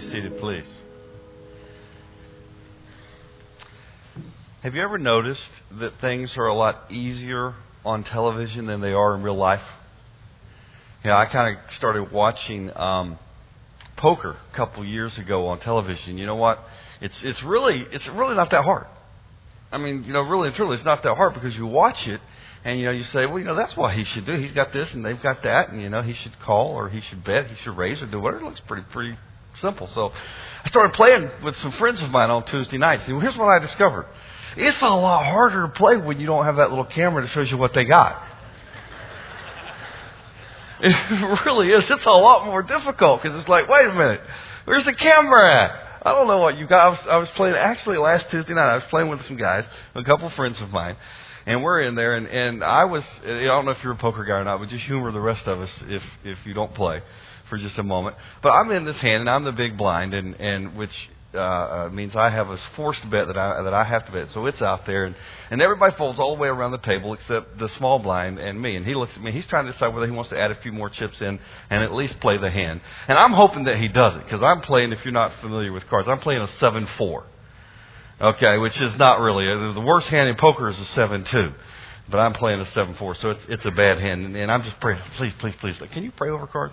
seated, please. Have you ever noticed that things are a lot easier on television than they are in real life? You know, I kind of started watching poker a couple years ago on television. You know what? It's really not that hard. I mean, you know, really and truly, it's not that hard because you watch it and, you know, you say, well, you know, that's what he should do. He's got this and they've got that, and, you know, he should call or he should bet, he should raise or do whatever. It looks pretty simple. So I started playing with some friends of mine on Tuesday nights. And here's what I discovered. It's a lot harder to play when you don't have that little camera that shows you what they got. It really is. It's a lot more difficult because it's like, wait a minute, where's the camera at? I don't know what you got. I was playing, actually last Tuesday night, I was playing with some guys, a couple of friends of mine, and we're in there, and I don't know if you're a poker guy or not, but just humor the rest of us if you don't play for just a moment. But I'm in this hand, and I'm the big blind, and which means I have a forced bet that I have to bet. So it's out there, and everybody folds all the way around the table except the small blind and me. And he looks at me. He's trying to decide whether he wants to add a few more chips in and at least play the hand. And I'm hoping that he does it because I'm playing, if you're not familiar with cards, I'm playing a 7-4. Okay, which is not really. The worst hand in poker is a 7-2. But I'm playing a 7-4, so it's a bad hand. And I'm just praying, please. Can you pray over cards?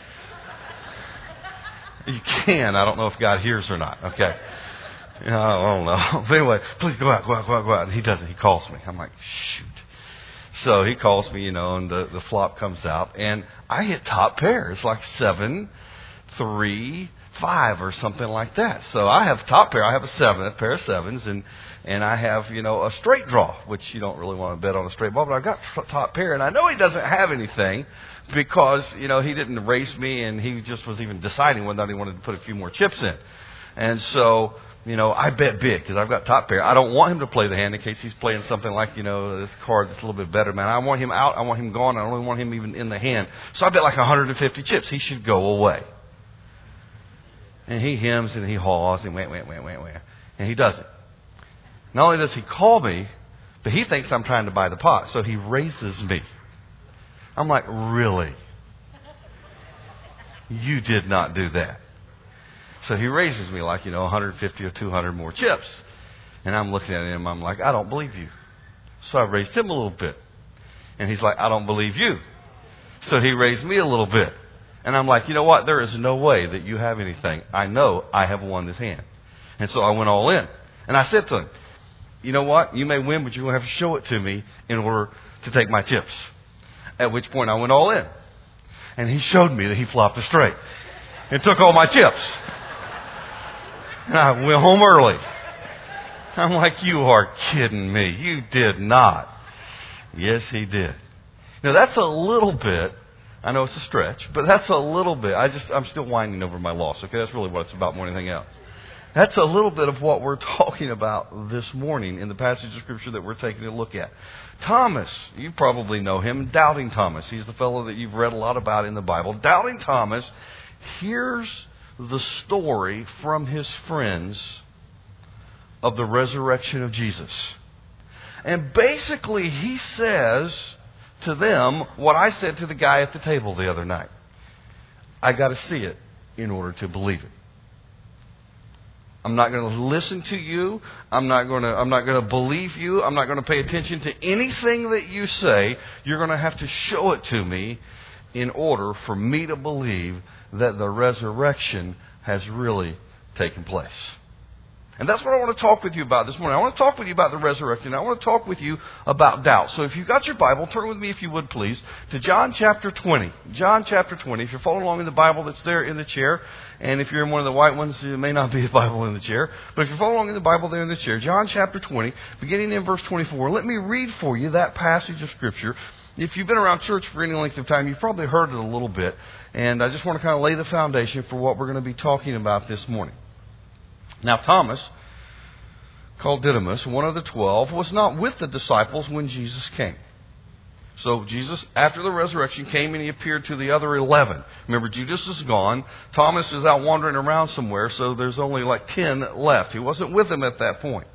You can. I don't know if God hears or not. Okay. I don't know. But anyway, please go out. And he doesn't. He calls me. I'm like, shoot. So he calls me, you know, and the flop comes out. And I hit top pair. It's like 7, 3, 5 or something like that. So I have top pair. I have a pair of sevens. And I have, you know, a straight draw, which you don't really want to bet on a straight ball. But I've got top pair. And I know he doesn't have anything because, you know, he didn't race me and he just was even deciding whether or not he wanted to put a few more chips in. And so, you know, I bet big because I've got top pair. I don't want him to play the hand in case he's playing something like, you know, this card that's a little bit better, man. I want him out. I want him gone. I don't want him even in the hand. So I bet like 150 chips. He should go away. And he hems and he haws and wait. And he doesn't. Not only does he call me, but he thinks I'm trying to buy the pot. So he raises me. I'm like, really? You did not do that. So he raises me like, you know, 150 or 200 more chips. And I'm looking at him. I'm like, I don't believe you. So I raised him a little bit. And he's like, I don't believe you. So he raised me a little bit. And I'm like, you know what? There is no way that you have anything. I know I have won this hand. And so I went all in. And I said to him, you know what? You may win, but you're going to have to show it to me in order to take my chips. At which point I went all in. And he showed me that he flopped a straight. And took all my chips. And I went home early. I'm like, you are kidding me. You did not. Yes, he did. Now that's a little bit. I know it's a stretch, but that's a little bit. I'm still whining over my loss. Okay, that's really what it's about more than anything else. That's a little bit of what we're talking about this morning in the passage of Scripture that we're taking a look at. Thomas, you probably know him, Doubting Thomas. He's the fellow that you've read a lot about in the Bible. Doubting Thomas hears the story from his friends of the resurrection of Jesus. And basically he says to them what I said to the guy at the table the other night. I got to see it in order to believe it. I'm not going to listen to you. I'm not going to believe you. I'm not going to pay attention to anything that you say. You're going to have to show it to me in order for me to believe that the resurrection has really taken place. And that's what I want to talk with you about this morning. I want to talk with you about the resurrection. I want to talk with you about doubt. So if you've got your Bible, turn with me, if you would, please, to John chapter 20. John chapter 20. If you're following along in the Bible that's there in the chair, and if you're in one of the white ones, it may not be a Bible in the chair. But if you're following along in the Bible there in the chair, John chapter 20, beginning in verse 24, let me read for you that passage of Scripture. If you've been around church for any length of time, you've probably heard it a little bit. And I just want to kind of lay the foundation for what we're going to be talking about this morning. Now, Thomas, called Didymus, one of the 12, was not with the disciples when Jesus came. So Jesus, after the resurrection, came and he appeared to the other 11. Remember, Judas is gone. Thomas is out wandering around somewhere, so there's only like 10 left. He wasn't with them at that point.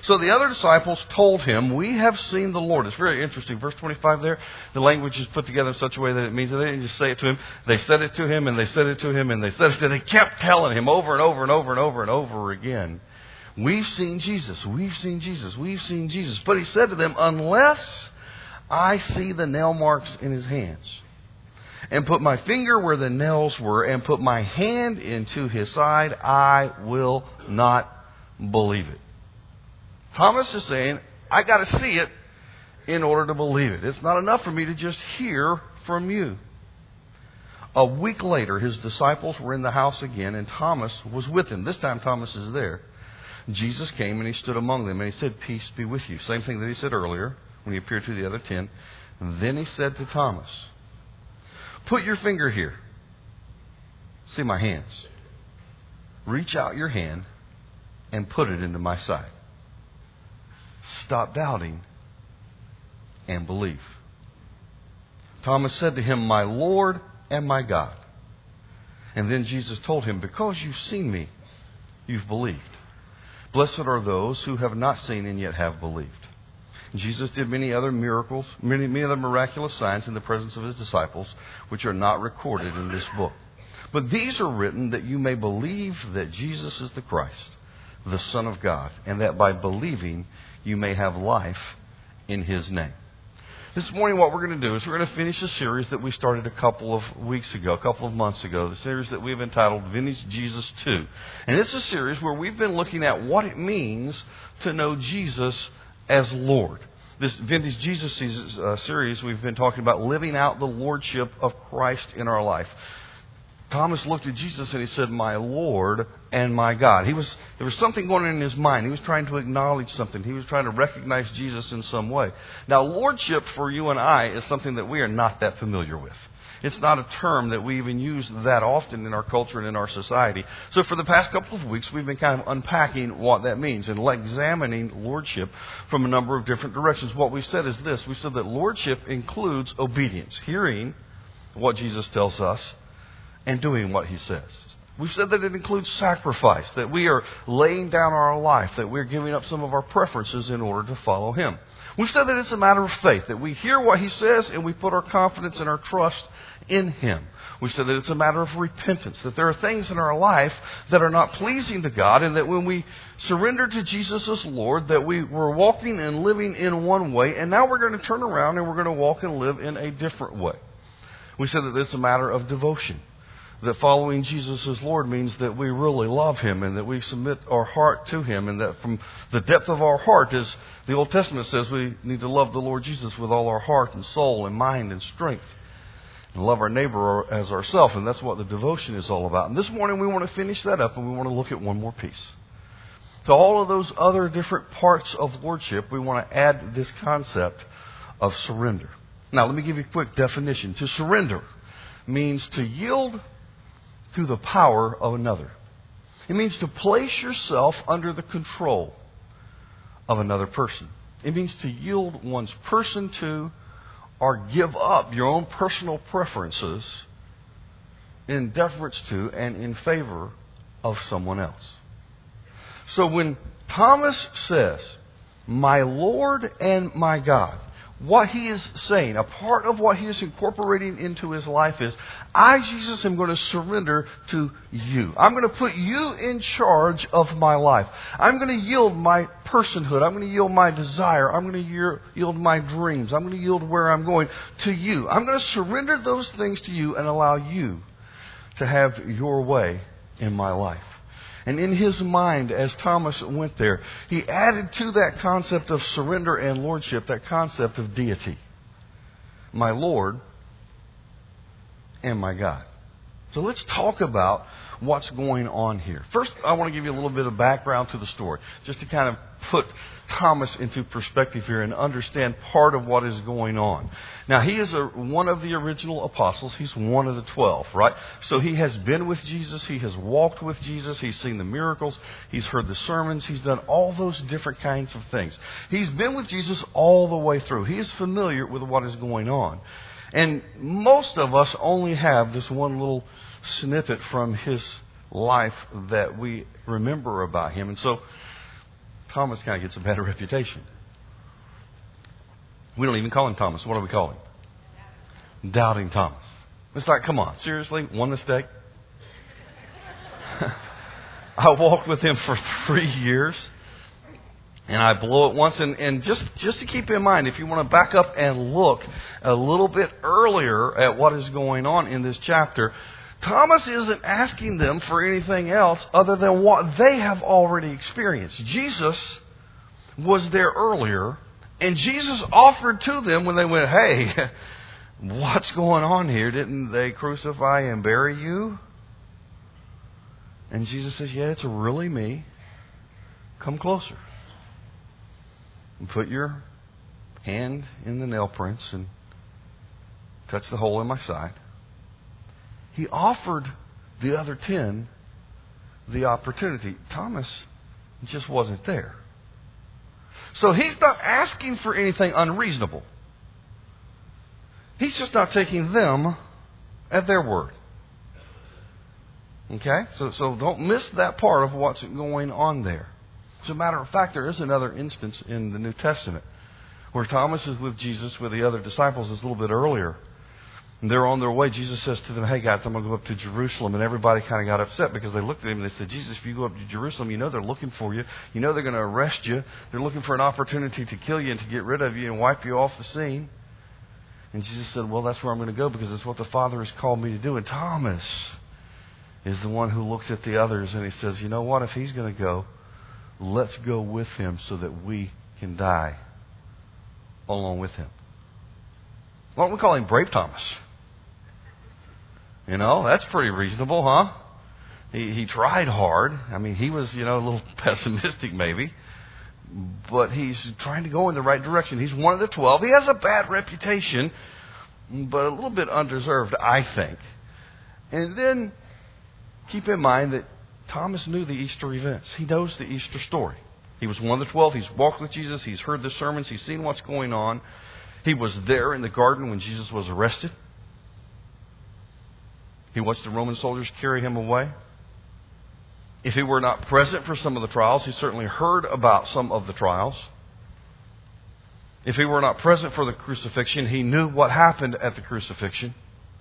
So the other disciples told him, we have seen the Lord. It's very interesting. Verse 25 there, the language is put together in such a way that it means that they didn't just say it to him. They said it to him, and they said it to him, and they said it to him. They kept telling him over and over and over and over and over again, we've seen Jesus, we've seen Jesus, we've seen Jesus. But he said to them, unless I see the nail marks in his hands, and put my finger where the nails were, and put my hand into his side, I will not believe it. Thomas is saying, I got to see it in order to believe it. It's not enough for me to just hear from you. A week later, his disciples were in the house again, and Thomas was with them. This time Thomas is there. Jesus came and he stood among them, and he said, peace be with you. Same thing that he said earlier when he appeared to the other 10. And then he said to Thomas, put your finger here. See my hands. Reach out your hand and put it into my side. Stop doubting and believe. Thomas said to him, my Lord and my God. And then Jesus told him, because you've seen me, you've believed. Blessed are those who have not seen and yet have believed. Jesus did many other miracles, many other miraculous signs in the presence of his disciples, which are not recorded in this book. But these are written that you may believe that Jesus is the Christ, the Son of God, and that by believing you may have life in his name. This morning what we're going to do is we're going to finish a series that we started a couple of weeks ago, a couple of months ago, the series that we've entitled Vintage Jesus 2. And it's a series where we've been looking at what it means to know Jesus as Lord. This Vintage Jesus series, we've been talking about living out the lordship of Christ in our life. Thomas looked at Jesus and he said, my Lord and my God. There was something going on in his mind. He was trying to acknowledge something. He was trying to recognize Jesus in some way. Now, lordship for you and I is something that we are not that familiar with. It's not a term that we even use that often in our culture and in our society. So for the past couple of weeks, we've been kind of unpacking what that means and examining lordship from a number of different directions. What we've said is this. We've said that lordship includes obedience, hearing what Jesus tells us and doing what he says. We've said that it includes sacrifice, that we are laying down our life, that we're giving up some of our preferences in order to follow him. We've said that it's a matter of faith, that we hear what he says and we put our confidence and our trust in him. We said that it's a matter of repentance, that there are things in our life that are not pleasing to God, and that when we surrender to Jesus as Lord, that we were walking and living in one way, and now we're going to turn around and we're going to walk and live in a different way. We said that it's a matter of devotion, that following Jesus as Lord means that we really love him and that we submit our heart to him, and that from the depth of our heart, as the Old Testament says, we need to love the Lord Jesus with all our heart and soul and mind and strength, and love our neighbor as ourselves. And that's what the devotion is all about. And this morning we want to finish that up, and we want to look at one more piece. To all of those other different parts of lordship, we want to add this concept of surrender. Now, let me give you a quick definition. To surrender means to yield through the power of another. It means to place yourself under the control of another person. It means to yield one's person to or give up your own personal preferences in deference to and in favor of someone else. So when Thomas says, my Lord and my God, what he is saying, a part of what he is incorporating into his life is, I, Jesus, am going to surrender to you. I'm going to put you in charge of my life. I'm going to yield my personhood. I'm going to yield my desire. I'm going to yield my dreams. I'm going to yield where I'm going to you. I'm going to surrender those things to you and allow you to have your way in my life. And in his mind, as Thomas went there, he added to that concept of surrender and lordship, that concept of deity. My Lord and my God. So let's talk about what's going on here. First, I want to give you a little bit of background to the story, just to kind of put Thomas into perspective here and understand part of what is going on. Now, he is one of the original apostles. He's one of the 12, right? So he has been with Jesus. He has walked with Jesus. He's seen the miracles. He's heard the sermons. He's done all those different kinds of things. He's been with Jesus all the way through. He is familiar with what is going on. And most of us only have this one little snippet from his life that we remember about him. And so Thomas kind of gets a bad reputation. We don't even call him Thomas. What do we call him? Doubting Thomas. It's like, come on, seriously? One mistake? I walked with him for 3 years. And I blow it once. And just to keep in mind, if you want to back up and look a little bit earlier at what is going on in this chapter, Thomas isn't asking them for anything else other than what they have already experienced. Jesus was there earlier, and Jesus offered to them when they went, hey, what's going on here? Didn't they crucify and bury you? And Jesus says, yeah, it's really me. Come closer. And put your hand in the nail prints and touch the hole in my side. He offered the other 10 the opportunity. Thomas just wasn't there. So he's not asking for anything unreasonable. He's just not taking them at their word. Okay? So don't miss that part of what's going on there. As a matter of fact, there is another instance in the New Testament where Thomas is with Jesus with the other disciples. It's a little bit earlier. And they're on their way. Jesus says to them, hey guys, I'm going to go up to Jerusalem. And everybody kind of got upset because they looked at him and they said, Jesus, if you go up to Jerusalem, you know they're looking for you. You know they're going to arrest you. They're looking for an opportunity to kill you and to get rid of you and wipe you off the scene. And Jesus said, well, that's where I'm going to go because it's what the Father has called me to do. And Thomas is the one who looks at the others and he says, you know what, if he's going to go, let's go with him so that we can die along with him. Why don't we call him Brave Thomas? You know, that's pretty reasonable, huh? He tried hard. I mean, he was, a little pessimistic maybe. But he's trying to go in the right direction. He's one of the 12. He has a bad reputation, but a little bit undeserved, I think. And then keep in mind that Thomas knew the Easter events. He knows the Easter story. He was one of the 12. He's walked with Jesus. He's heard the sermons. He's seen what's going on. He was there in the garden when Jesus was arrested. He watched the Roman soldiers carry him away. If he were not present for some of the trials, he certainly heard about some of the trials. If he were not present for the crucifixion, he knew what happened at the crucifixion.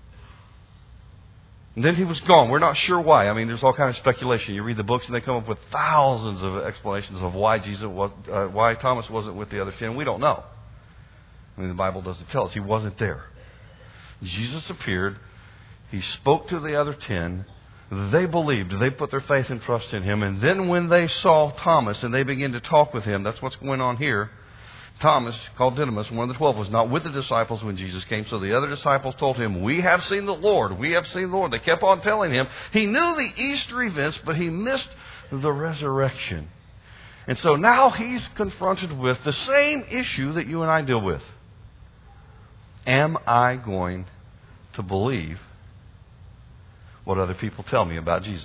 And then he was gone. We're not sure why. I mean, there's all kind of speculation. You read the books and they come up with thousands of explanations of why why Thomas wasn't with the other 10. We don't know. I mean, the Bible doesn't tell us. He wasn't there. Jesus appeared. He spoke to the other 10. They believed. They put their faith and trust in him. And then when they saw Thomas and they began to talk with him, that's what's going on here. Thomas, called Didymus, one of the 12, was not with the disciples when Jesus came. So the other disciples told him, we have seen the Lord. We have seen the Lord. They kept on telling him. He knew the Easter events, but he missed the resurrection. And so now he's confronted with the same issue that you and I deal with. Am I going to believe what other people tell me about Jesus?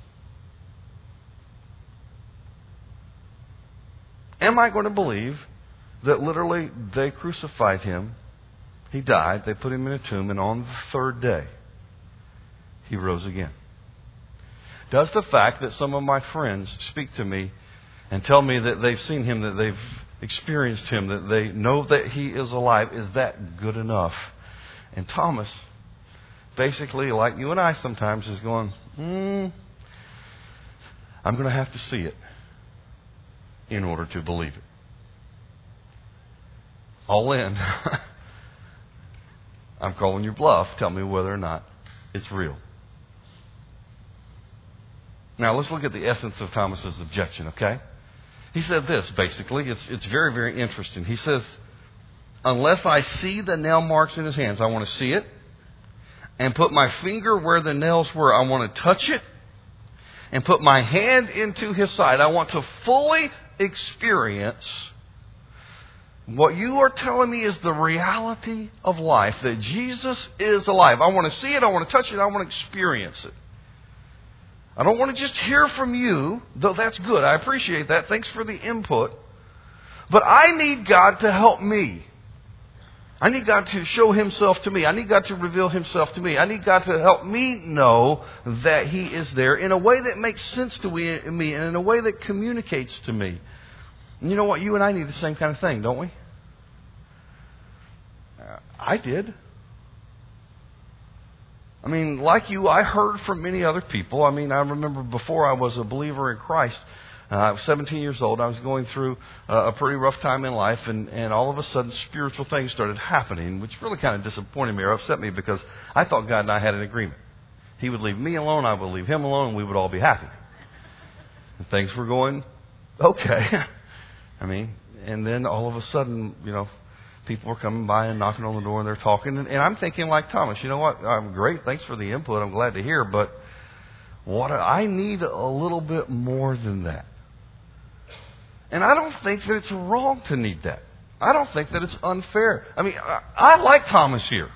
Am I going to believe that literally they crucified him, he died, they put him in a tomb, and on the third day, he rose again? Does the fact that some of my friends speak to me and tell me that they've seen him, that they've experienced him, that they know that he is alive, is that good enough? And Thomas, basically, like you and I sometimes, is going, I'm going to have to see it in order to believe it. All in. I'm calling your bluff. Tell me whether or not it's real. Now, let's look at the essence of Thomas's objection, okay? He said this, basically. It's very, very interesting. He says, unless I see the nail marks in his hands, I want to see it. And put my finger where the nails were, I want to touch it. And put my hand into his side. I want to fully experience what you are telling me is the reality of life, that Jesus is alive. I want to see it, I want to touch it, I want to experience it. I don't want to just hear from you, though that's good. I appreciate that. Thanks for the input. But I need God to help me. I need God to show himself to me. I need God to reveal himself to me. I need God to help me know that he is there in a way that makes sense to me and in a way that communicates to me. And you know what? You and I need the same kind of thing, don't we? I did. I mean, like you, I heard from many other people. I mean, I remember before I was a believer in Christ, I was 17 years old. I was going through a pretty rough time in life, and all of a sudden spiritual things started happening, which really kind of disappointed me or upset me because I thought God and I had an agreement. He would leave me alone, I would leave him alone, and we would all be happy. And things were going okay. I mean, and then all of a sudden, people were coming by and knocking on the door and they're talking. And I'm thinking like Thomas, you know what? I'm great. Thanks for the input. I'm glad to hear. But I need a little bit more than that. And I don't think that it's wrong to need that. I don't think that it's unfair. I mean, I like Thomas here.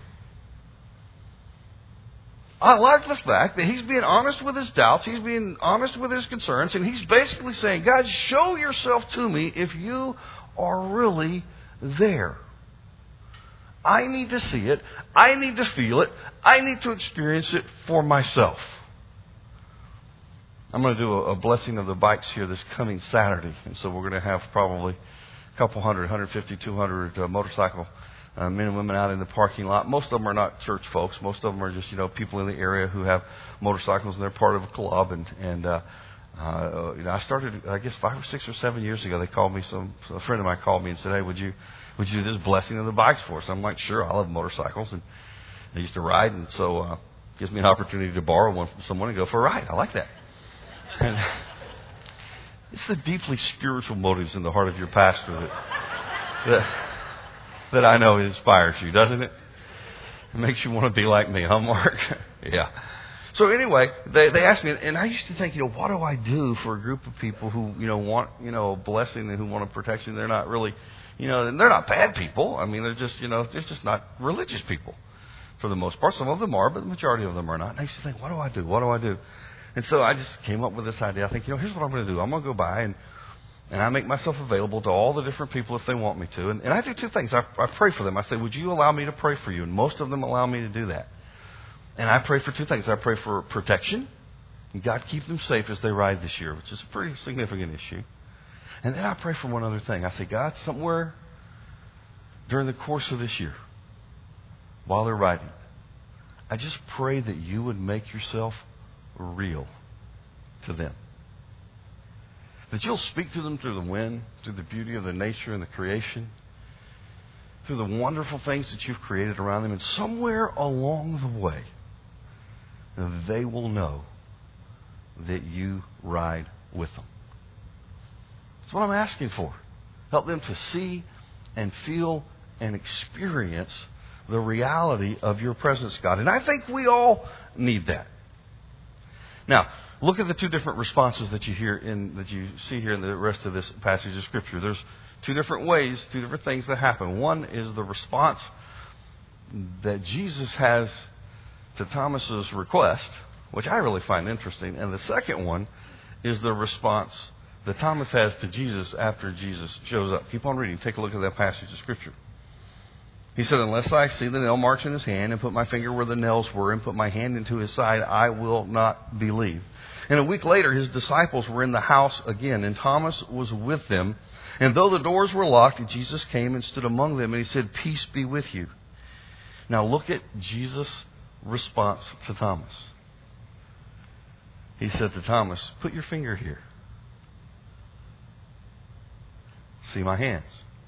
I like the fact that he's being honest with his doubts. He's being honest with his concerns. And he's basically saying, God, show yourself to me if you are really there. I need to see it. I need to feel it. I need to experience it for myself. I'm going to do a blessing of the bikes here this coming Saturday. And so we're going to have probably a couple hundred, 150, 200 motorcycle men and women out in the parking lot. Most of them are not church folks. Most of them are just, people in the area who have motorcycles and they're part of a club. And I started, I guess, 5 or 6 or 7 years ago. They called me, a friend of mine called me and said, hey, would you do this blessing of the bikes for us? I'm like, sure, I love motorcycles. And I used to ride, and so it gives me an opportunity to borrow one from someone and go for a ride. I like that. And it's the deeply spiritual motives in the heart of your pastor that I know inspires you, doesn't it? It makes you want to be like me, huh, Mark? Yeah. So anyway, they asked me, and I used to think, what do I do for a group of people who, want, a blessing and who want a protection? They're not really, they're not bad people. I mean, they're just not religious people for the most part. Some of them are, but the majority of them are not. And I used to think, what do I do? What do I do? And so I just came up with this idea. I think, here's what I'm going to do. I'm going to go by and I make myself available to all the different people if they want me to. And I do two things. I pray for them. I say, would you allow me to pray for you? And most of them allow me to do that. And I pray for two things. I pray for protection. And God, keep them safe as they ride this year, which is a pretty significant issue. And then I pray for one other thing. I say, God, somewhere during the course of this year, while they're riding, I just pray that you would make yourself real to them. That you'll speak to them through the wind, through the beauty of the nature and the creation, through the wonderful things that you've created around them. And somewhere along the way, they will know that you ride with them. That's what I'm asking for. Help them to see and feel and experience the reality of your presence, God. And I think we all need that. Now, look at the two different responses that you see here in the rest of this passage of Scripture. There's two different ways, two different things that happen. One is the response that Jesus has to Thomas's request, which I really find interesting. And the second one is the response that Thomas has to Jesus after Jesus shows up. Keep on reading. Take a look at that passage of Scripture. He said, unless I see the nail marks in his hand and put my finger where the nails were and put my hand into his side, I will not believe. And a week later, his disciples were in the house again, and Thomas was with them. And though the doors were locked, Jesus came and stood among them, and he said, peace be with you. Now look at Jesus' response to Thomas. He said to Thomas, put your finger here. See my hands.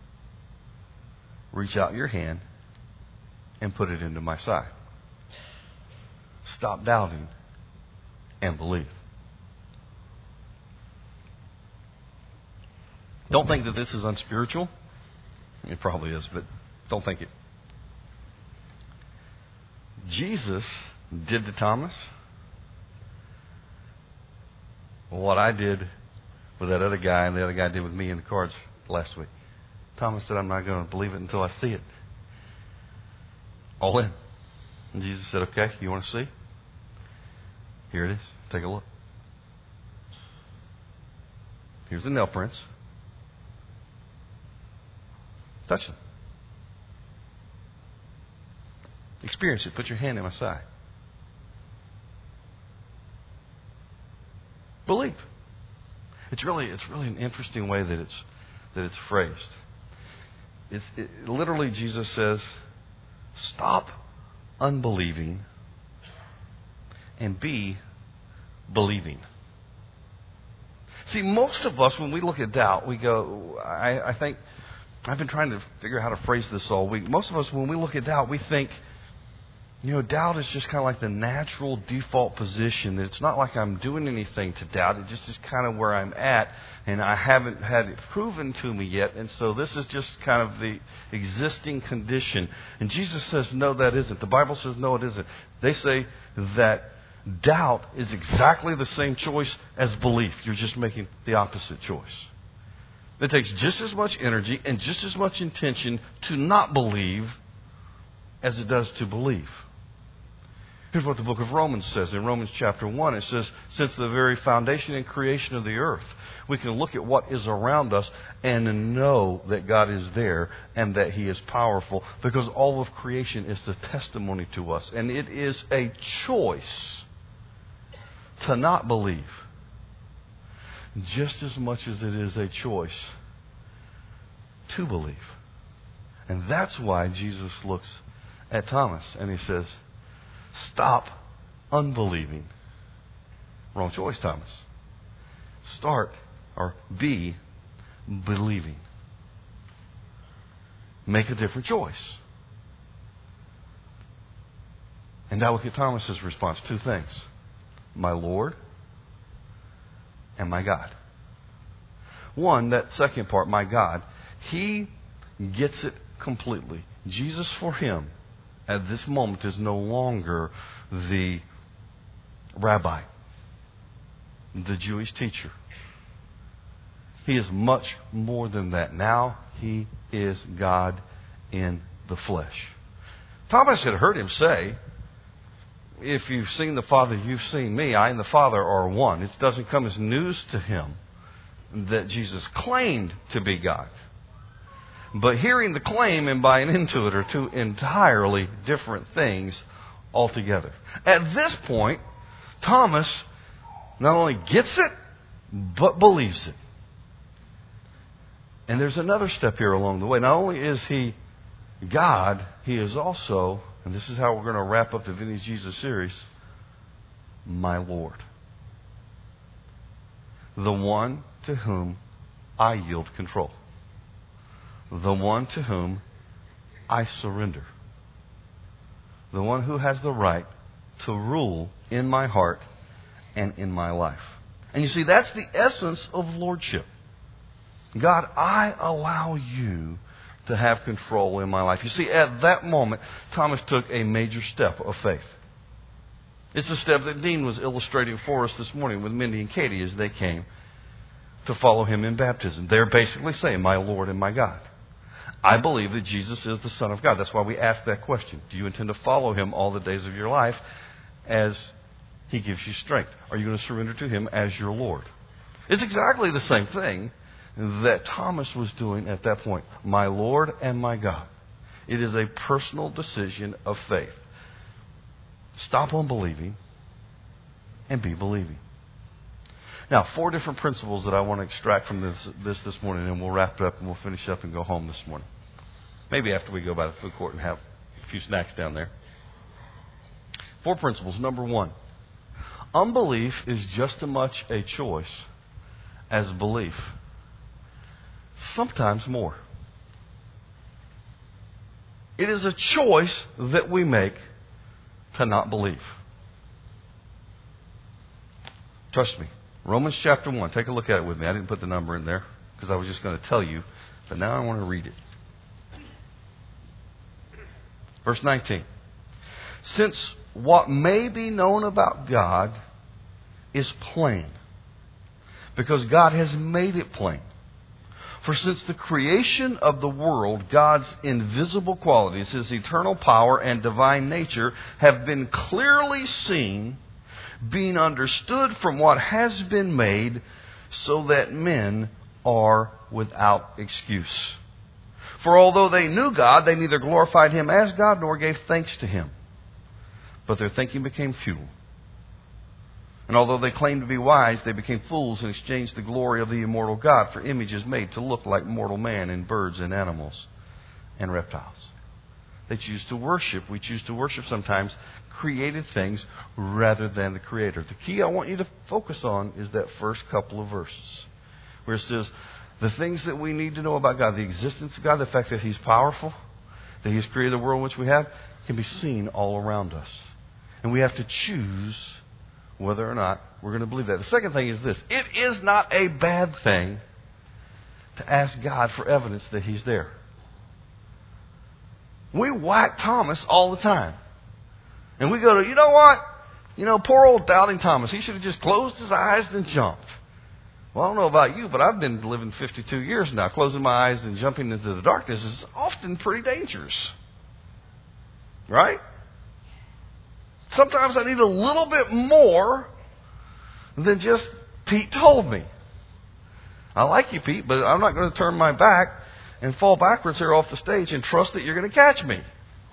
Reach out your hand and put it into my side. Stop doubting and believe. Don't think that this is unspiritual. It probably is, but don't think it. Jesus did to Thomas what I did with that other guy and the other guy did with me in the cards last week. Thomas said, I'm not going to believe it until I see it. All in. And Jesus said, okay, you want to see? Here it is. Take a look. Here's the nail prints. Touch them. Experience it. Put your hand in my side. Believe. It's really an interesting way that it's that it's phrased. Literally, Jesus says, stop unbelieving and be believing. See, most of us, when we look at doubt, we go, I think, I've been trying to figure out how to phrase this all week. Most of us, when we look at doubt, we think, doubt is just kind of like the natural default position. It's not like I'm doing anything to doubt. It just is kind of where I'm at, and I haven't had it proven to me yet. And so this is just kind of the existing condition. And Jesus says, no, that isn't. The Bible says, no, it isn't. They say that doubt is exactly the same choice as belief. You're just making the opposite choice. It takes just as much energy and just as much intention to not believe as it does to believe. Here's what the book of Romans says. In Romans chapter 1, it says, since the very foundation and creation of the earth, we can look at what is around us and know that God is there and that He is powerful, because all of creation is the testimony to us. And it is a choice to not believe, just as much as it is a choice to believe. And that's why Jesus looks at Thomas and He says, stop unbelieving. Wrong choice, Thomas. Start or be believing. Make a different choice. And now look at Thomas's response. Two things. My Lord and my God. One, that second part, my God, he gets it completely. Jesus, for him, at this moment, is no longer the rabbi, the Jewish teacher. He is much more than that. Now he is God in the flesh. Thomas had heard him say, if you've seen the Father, you've seen me. I and the Father are one. It doesn't come as news to him that Jesus claimed to be God. But hearing the claim and buying into it are two entirely different things altogether. At this point, Thomas not only gets it, but believes it. And there's another step here along the way. Not only is he God, he is also, and this is how we're going to wrap up the Vintage Jesus series, my Lord. The one to whom I yield control. The one to whom I surrender. The one who has the right to rule in my heart and in my life. And you see, that's the essence of lordship. God, I allow you to have control in my life. You see, at that moment, Thomas took a major step of faith. It's the step that Dean was illustrating for us this morning with Mindy and Katie as they came to follow him in baptism. They're basically saying, my Lord and my God. I believe that Jesus is the Son of God. That's why we ask that question. Do you intend to follow him all the days of your life as he gives you strength? Are you going to surrender to him as your Lord? It's exactly the same thing that Thomas was doing at that point. My Lord and my God. It is a personal decision of faith. Stop unbelieving and be believing. Now, 4 different principles that I want to extract from this morning, and we'll wrap it up and we'll finish up and go home this morning. Maybe after we go by the food court and have a few snacks down there. 4 principles. Number 1, unbelief is just as much a choice as belief. Sometimes more. It is a choice that we make to not believe. Trust me. Romans chapter 1. Take a look at it with me. I didn't put the number in there because I was just going to tell you, but now I want to read it. Verse 19. Since what may be known about God is plain, because God has made it plain. For since the creation of the world, God's invisible qualities, His eternal power and divine nature, have been clearly seen, being understood from what has been made, so that men are without excuse. For although they knew God, they neither glorified Him as God nor gave thanks to Him. But their thinking became futile, And although they claimed to be wise, they became fools and exchanged the glory of the immortal God for images made to look like mortal man and birds and animals and reptiles. They choose to worship. We choose to worship sometimes created things rather than the Creator. The key I want you to focus on is that first couple of verses where it says the things that we need to know about God, the existence of God, the fact that He's powerful, that He's created the world in which we have, can be seen all around us. And we have to choose whether or not we're going to believe that. The second thing is this. It is not a bad thing to ask God for evidence that He's there. We whack Thomas all the time. And we go to, you know what? Poor old doubting Thomas. He should have just closed his eyes and jumped. Well, I don't know about you, but I've been living 52 years now. Closing my eyes and jumping into the darkness is often pretty dangerous. Right? Sometimes I need a little bit more than just Pete told me. I like you, Pete, but I'm not going to turn my back and fall backwards here off the stage and trust that you're going to catch me.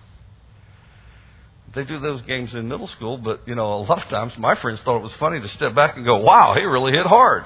They do those games in middle school, but, a lot of times my friends thought it was funny to step back and go, wow, he really hit hard.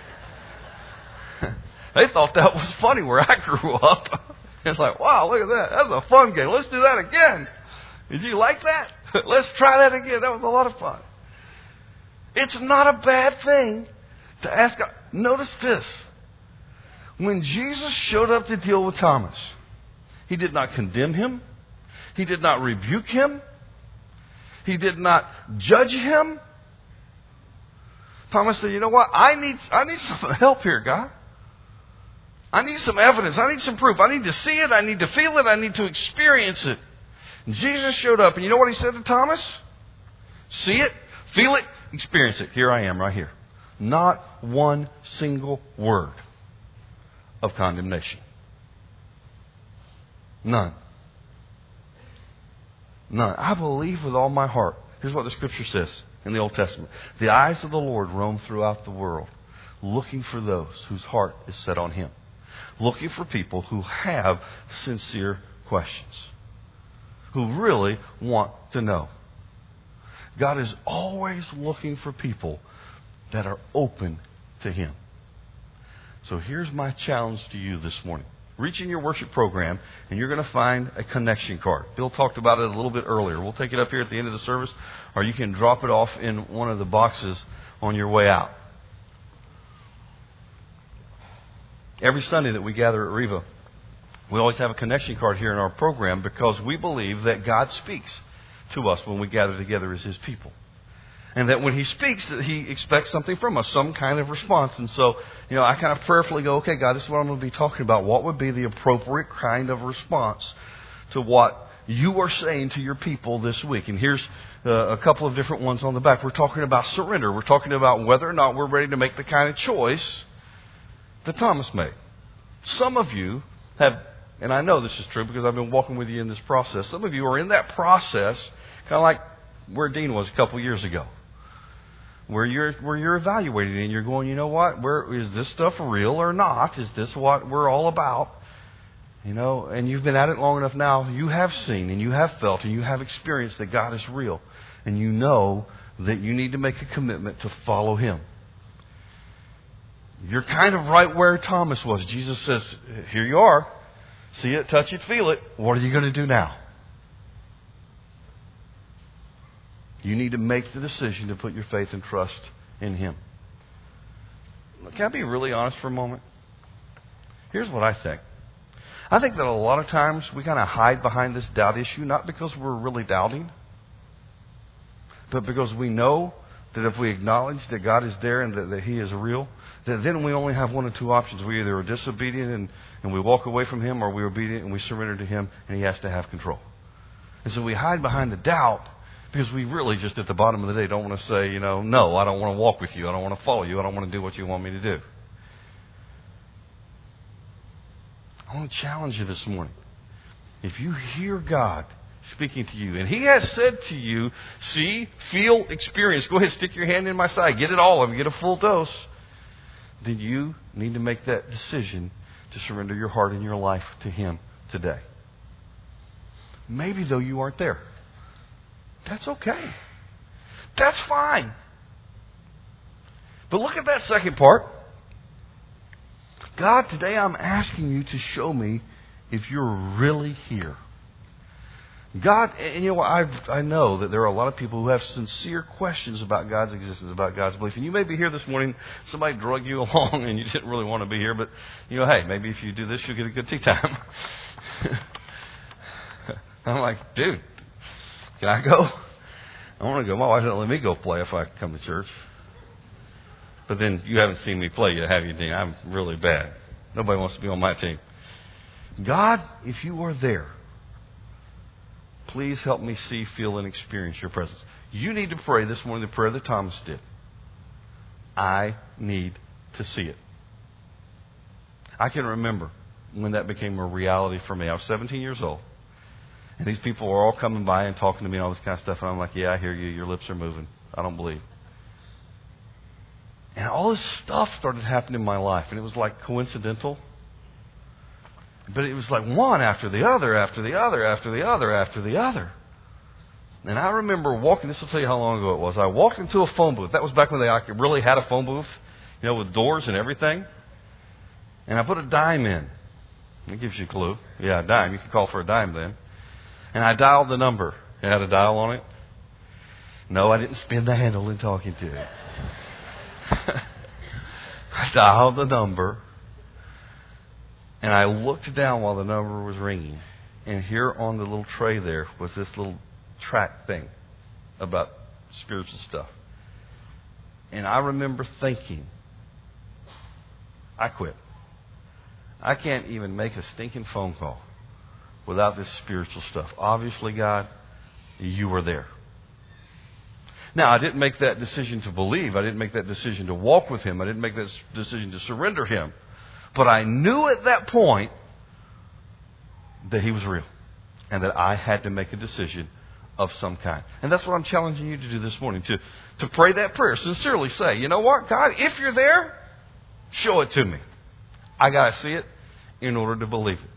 They thought that was funny where I grew up. It's like, wow, look at that. That was a fun game. Let's do that again. Did you like that? Let's try that again. That was a lot of fun. It's not a bad thing to ask God. Notice this. When Jesus showed up to deal with Thomas, He did not condemn him. He did not rebuke him. He did not judge him. Thomas said, you know what? I need some help here, God. I need some evidence. I need some proof. I need to see it. I need to feel it. I need to experience it. And Jesus showed up, and you know what He said to Thomas? See it, feel it, experience it. Here I am, right here. Not one single word of condemnation. None. None. I believe with all my heart. Here's what the Scripture says in the Old Testament. The eyes of the Lord roam throughout the world, looking for those whose heart is set on Him. Looking for people who have sincere questions. Who really want to know. God is always looking for people that are open to Him. So here's my challenge to you this morning. Reach in your worship program and you're going to find a connection card. Bill talked about it a little bit earlier. We'll take it up here at the end of the service, or you can drop it off in one of the boxes on your way out. Every Sunday that we gather at Riva, we always have a connection card here in our program because we believe that God speaks to us when we gather together as His people. And that when He speaks, that He expects something from us, some kind of response. And so, I kind of prayerfully go, okay, God, this is what I'm going to be talking about. What would be the appropriate kind of response to what you are saying to your people this week? And here's a couple of different ones on the back. We're talking about surrender. We're talking about whether or not we're ready to make the kind of choice that Thomas made. Some of you have, and I know this is true because I've been walking with you in this process, some of you are in that process kind of like where Dean was a couple years ago. Where you're evaluating and you're going, you know what? Is this stuff real or not? Is this what we're all about? And you've been at it long enough now. You have seen and you have felt and you have experienced that God is real. And you know that you need to make a commitment to follow Him. You're kind of right where Thomas was. Jesus says, here you are. See it, touch it, feel it. What are you going to do now? You need to make the decision to put your faith and trust in Him. Can I be really honest for a moment? Here's what I think. I think that a lot of times we kind of hide behind this doubt issue, not because we're really doubting, but because we know that if we acknowledge that God is there and that He is real, that then we only have one of two options. We either are disobedient and we walk away from Him, or we're obedient and we surrender to Him and He has to have control. And so we hide behind the doubt because we really just at the bottom of the day don't want to say, no, I don't want to walk with you. I don't want to follow you. I don't want to do what you want me to do. I want to challenge you this morning. If you hear God speaking to you, and He has said to you, see, feel, experience, go ahead, stick your hand in my side, get it all of it, get a full dose, then you need to make that decision to surrender your heart and your life to Him today. Maybe, though, you aren't there. That's okay. That's fine. But look at that second part. God, today I'm asking you to show me if you're really here. God, and you know what, I know that there are a lot of people who have sincere questions about God's existence, about God's belief. And you may be here this morning, somebody drug you along and you didn't really want to be here, but, hey, maybe if you do this, you'll get a good tea time. I'm like, dude, can I go? I want to go. My wife doesn't let me go play if I come to church. But then you haven't seen me play yet, have you, Dean? I'm really bad. Nobody wants to be on my team. God, if you are there, please help me see, feel, and experience your presence. You need to pray this morning the prayer that Thomas did. I need to see it. I can remember when that became a reality for me. I was 17 years old. And these people were all coming by and talking to me and all this kind of stuff. And I'm like, yeah, I hear you. Your lips are moving. I don't believe. And all this stuff started happening in my life. And it was like coincidental. But it was like one after the other, after the other, after the other, after the other. And I remember walking, this will tell you how long ago it was. I walked into a phone booth. That was back when they really had a phone booth, with doors and everything. And I put a dime in. That gives you a clue. Yeah, a dime. You could call for a dime then. And I dialed the number. It had a dial on it. No, I didn't spin the handle in talking to it. I dialed the number. And I looked down while the number was ringing. And here on the little tray there was this little track thing about spiritual stuff. And I remember thinking, I quit. I can't even make a stinking phone call without this spiritual stuff. Obviously, God, you were there. Now, I didn't make that decision to believe. I didn't make that decision to walk with Him. I didn't make that decision to surrender Him. But I knew at that point that He was real and that I had to make a decision of some kind. And that's what I'm challenging you to do this morning, to pray that prayer. Sincerely say, you know what, God, if you're there, show it to me. I got to see it in order to believe it.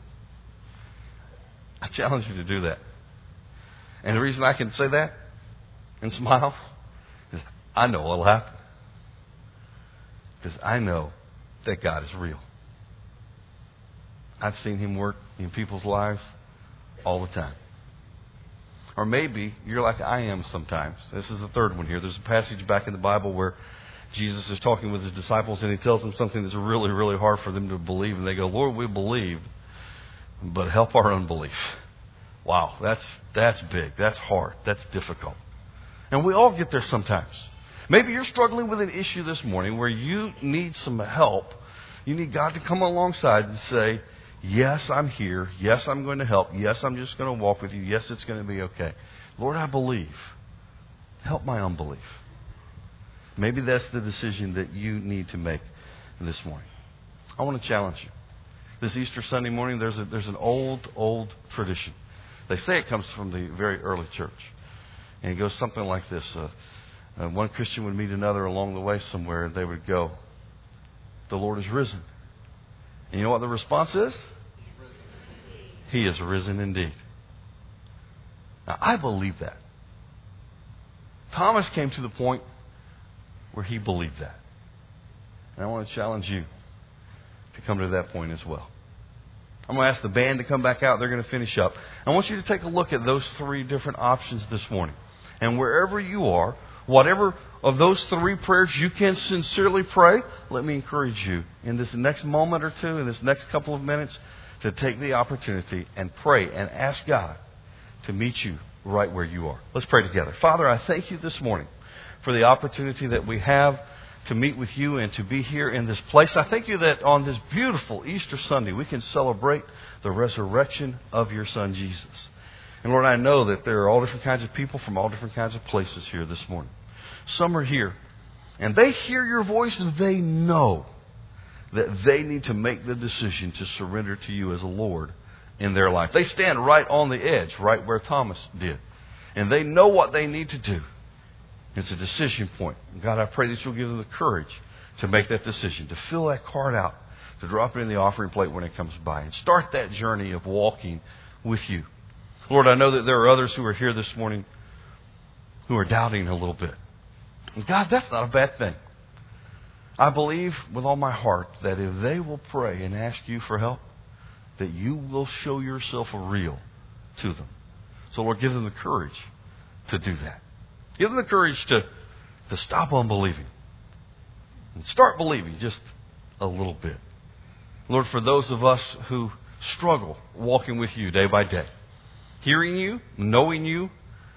I challenge you to do that. And the reason I can say that and smile is I know what'll happen. Because I know that God is real. I've seen Him work in people's lives all the time. Or maybe you're like I am sometimes. This is the third one here. There's a passage back in the Bible where Jesus is talking with His disciples and He tells them something that's really, really hard for them to believe. And they go, Lord, we believe, but help our unbelief. Wow, that's big. That's hard. That's difficult. And we all get there sometimes. Maybe you're struggling with an issue this morning where you need some help. You need God to come alongside and say, yes, I'm here. Yes, I'm going to help. Yes, I'm just going to walk with you. Yes, it's going to be okay. Lord, I believe. Help my unbelief. Maybe that's the decision that you need to make this morning. I want to challenge you. This Easter Sunday morning, there's an old tradition. They say it comes from the very early church. And it goes something like this. One Christian would meet another along the way somewhere, and they would go, the Lord is risen. And you know what the response is? He is risen indeed. Now, I believe that. Thomas came to the point where he believed that. And I want to challenge you to come to that point as well. I'm going to ask the band to come back out. They're going to finish up. I want you to take a look at those three different options this morning. And wherever you are, whatever of those three prayers you can sincerely pray, let me encourage you in this next moment or two, in this next couple of minutes, to take the opportunity and pray and ask God to meet you right where you are. Let's pray together. Father, I thank you this morning for the opportunity that we have to meet with you and to be here in this place. I thank you that on this beautiful Easter Sunday, we can celebrate the resurrection of your Son, Jesus. And Lord, I know that there are all different kinds of people from all different kinds of places here this morning. Some are here, and they hear your voice, and they know that they need to make the decision to surrender to you as a Lord in their life. They stand right on the edge, right where Thomas did. And they know what they need to do. It's a decision point. God, I pray that you'll give them the courage to make that decision, to fill that card out, to drop it in the offering plate when it comes by, and start that journey of walking with you. Lord, I know that there are others who are here this morning who are doubting a little bit. And God, that's not a bad thing. I believe with all my heart that if they will pray and ask you for help, that you will show yourself real to them. So Lord, give them the courage to do that. Give them the courage to stop unbelieving and start believing just a little bit. Lord, for those of us who struggle walking with you day by day, hearing you, knowing you,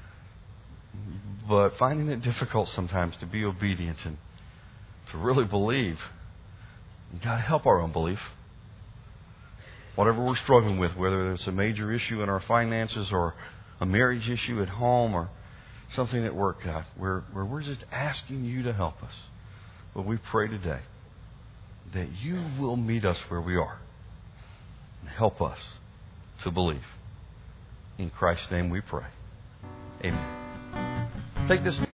but finding it difficult sometimes to be obedient and to really believe, God, help our unbelief. Whatever we're struggling with, whether it's a major issue in our finances or a marriage issue at home or something at work, God, where we're just asking you to help us. But we pray today that you will meet us where we are and help us to believe. In Christ's name we pray. Amen. Take this